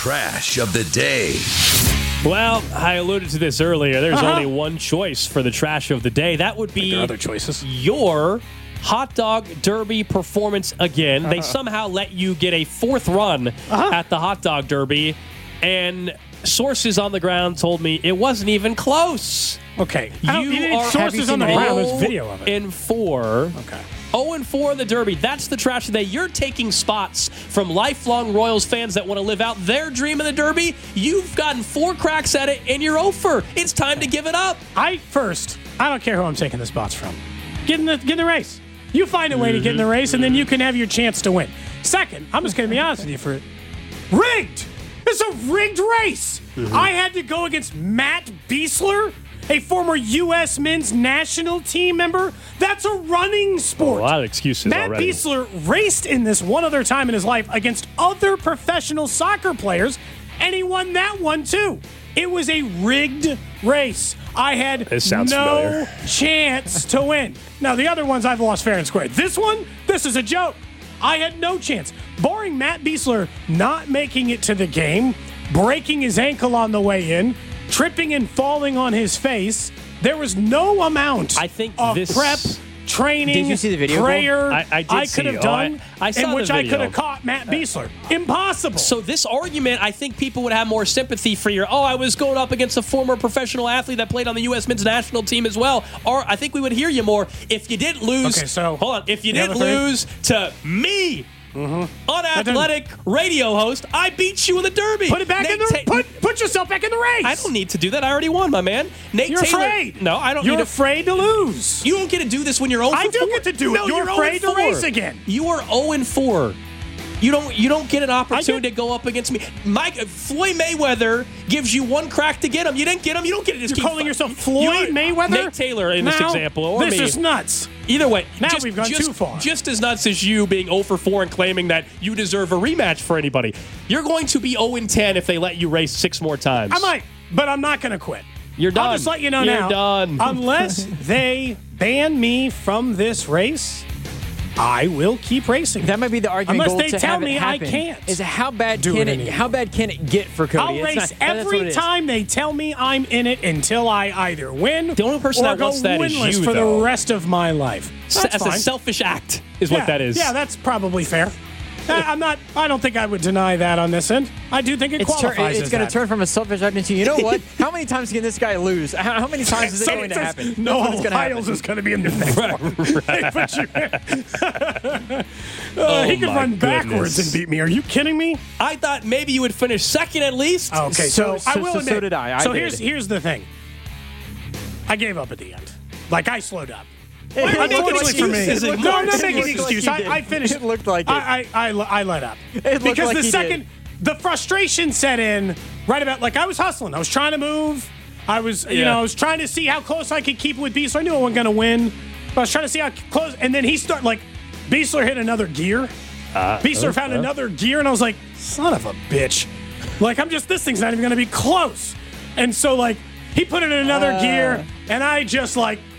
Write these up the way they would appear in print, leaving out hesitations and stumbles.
trash of the day. Well, I alluded to this earlier. There's only one choice for the trash of the day. That would be there are other choices. Your hot dog derby performance again. They somehow let you get a fourth run at the hot dog derby, and sources on the ground told me it wasn't even close. Okay. You are sources on the ground. There's video of it. 0-4. Okay. 0-4 in the Derby. That's the trash today. You're taking spots from lifelong Royals fans that want to live out their dream in the Derby. You've gotten 4 cracks at it, and you're 0-4. It's time to give it up. I don't care who I'm taking the spots from. Get in the race. You find a way to get in the race, and then you can have your chance to win. Second, I'm just going to be honest with you rigged. It's a rigged race. I had to go against Matt Besler, a former U.S. men's national team member. That's a running sport. A lot of excuses Matt already. Besler raced in this one other time in his life against other professional soccer players, and he won that one too. It was a rigged race. I had no chance to win. Now, the other ones I've lost fair and square. This is a joke. I had no chance. Barring Matt Besler not making it to the game, breaking his ankle on the way in, tripping and falling on his face, there was no amount of prep, training, did you see the video, prayer I could have done I saw in which the I video. could have caught Matt Besler. Impossible. So this argument, I think people would have more sympathy for I was going up against a former professional athlete that played on the U.S. men's national team as well. Or I think we would hear you more if you didn't lose. Okay, so hold on. If you didn't lose to me, unathletic radio host, I beat you in the Derby. Put it back put yourself back in the race. I don't need to do that. I already won, my man. Nate You're Taylor. afraid. No, I don't. You're need afraid to lose. You don't get to do this when you're 0-4. I do get to do it. No, You're afraid to 0-4. race again. You are 0-4. You don't get an opportunity to go up against me. Floyd Mayweather gives you one crack to get him. You didn't get him. You don't get to just You're keep calling yourself Floyd Mayweather? Nate Taylor in this example, or this me. is nuts. Either way, now we've gone too far. Just as nuts as you being 0-4 and claiming that you deserve a rematch for anybody. You're going to be 0-10 if they let you race 6 more times. I might, but I'm not going to quit. You're done. I'll just let you know You're now. done. Unless they ban me from this race, I will keep racing. That might be the argument. Unless they to tell have me it I happen, can't. Is how bad do can it it? How bad can it get for Cody? I'll race every time they tell me I'm in it until I either win the only person or that wants go that is winless you, for though. the rest of my life. That's a selfish act, is what that is. Yeah, that's probably fair. I don't think I would deny that on this end. I do think it qualifies It's going to turn from a selfish act into, you know what? How many times can this guy lose? How many times is it going to happen? No, Hiles is going to be in the next one. He could run backwards and beat me. Are you kidding me? I thought maybe you would finish second at least. Okay, so I will admit. So did I. Here's the thing. I gave up at the end. I slowed up. Unfortunately for me. No, I'm not making an excuse. I finished. It looked like it. I let up. It looked because like the frustration set in right about, I was hustling. I was trying to move. I was, I was trying to see how close I could keep with Besler. I knew I wasn't going to win. But I was trying to see how close. And then he started, Besler hit another gear. Besler found another gear, and I was like, son of a bitch. This thing's not even going to be close. And so, he put it in another gear, and I just,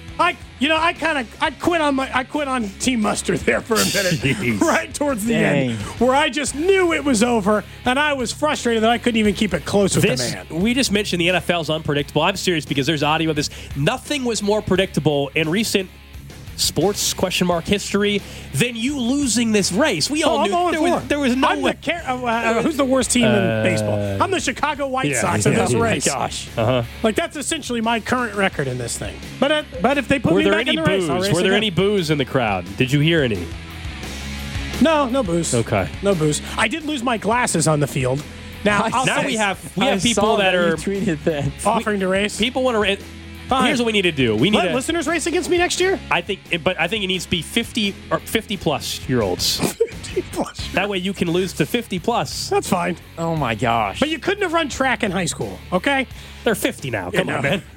I quit on Team Mustard there for a minute, right towards the end, where I just knew it was over, and I was frustrated that I couldn't even keep it close with the man. We just mentioned the NFL's unpredictable. I'm serious because there's audio of this. Nothing was more predictable in recent sports history than you losing this race. We all knew there was no way. Who's the worst team in baseball? I'm the Chicago White Sox in this race. Gosh. That's essentially my current record in this thing. But if they put me back in the race, I'll race Were there again. any boos in the crowd? Did you hear any? No booze. Okay. No booze. I did lose my glasses on the field. Now we have people that are offering to race. People want to race. Here's what we need to do. We need let listeners race against me next year. I think it needs to be 50 or 50 plus year olds. 50 plus. That way you can lose to 50 plus. That's fine. Oh my gosh! But you couldn't have run track in high school, okay? They're 50 now. Come on, man.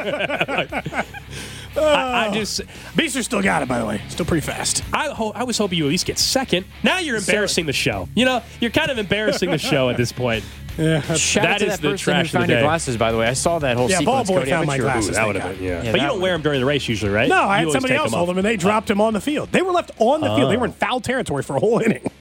Besler still got it, by the way. Still pretty fast. I was hoping you at least get second. Now you're embarrassing the show. You're kind of embarrassing the show at this point. Yeah, shout out to that person who found your glasses, by the way. I saw that whole sequence. Ball Boy found my glasses. That would have been, but you don't wear them during the race usually, right? No, I had somebody else hold them, and they dropped them on the field. They were left on the field. They were in foul territory for a whole inning.